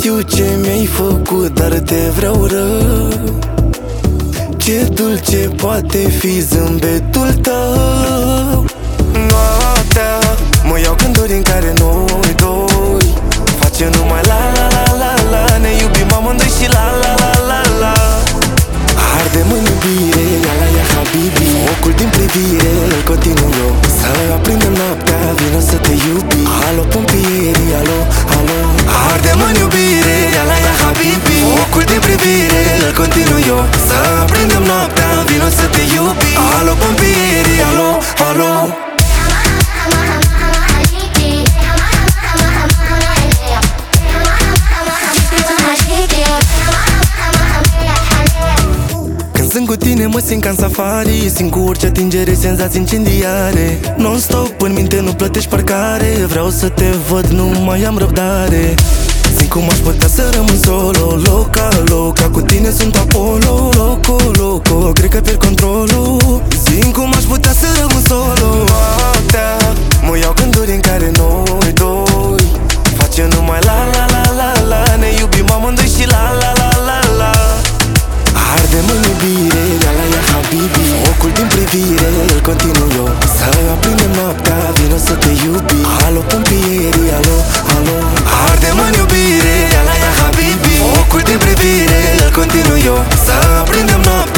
știu ce mi-ai făcut, dar te vreau rău. Ce dulce poate fi zâmbetul tău. Noaptea mă iau gânduri în care noi doi face numai la la la la la. Ne iubim amândoi și la la la la la. Ardem în iubire, la la ya habibi. Focul din privire îl continuu eu. Să aprindem noaptea, vină să te iubi. Alo pompieri, alo, alo. Ardem în iubire, la la ya habibi. Focul din privire îl continuu eu. Să aprindem noaptea, vină să te iubi. Alo pompieri, alo, alo. Sunt cu tine, mă simt ca în safari. Simt cu orice atingere senzații incendiare. Non-stop în minte, nu plătești parcare. Vreau să te văd, nu mai am răbdare. Simt cum aș putea să rămân solo. Loca, loca, cu tine sunt Apollo. Loco, loco, cred că pierd controlul. Simt cum aș putea să rămân solo. Noaptea mă iau gânduri în care noi doi face numai la la la la la. Ne iubim amândoi și la la la la la. Ardem în iubire, la la ya habibi. Focul din privire îl continuu eu. Să aprindem noaptea, vină să te iubi. Alo pompieri, alo, alo. Ardem în iubire, la la ya habibi. Focul din privire îl continuu eu. Să aprindem noaptea.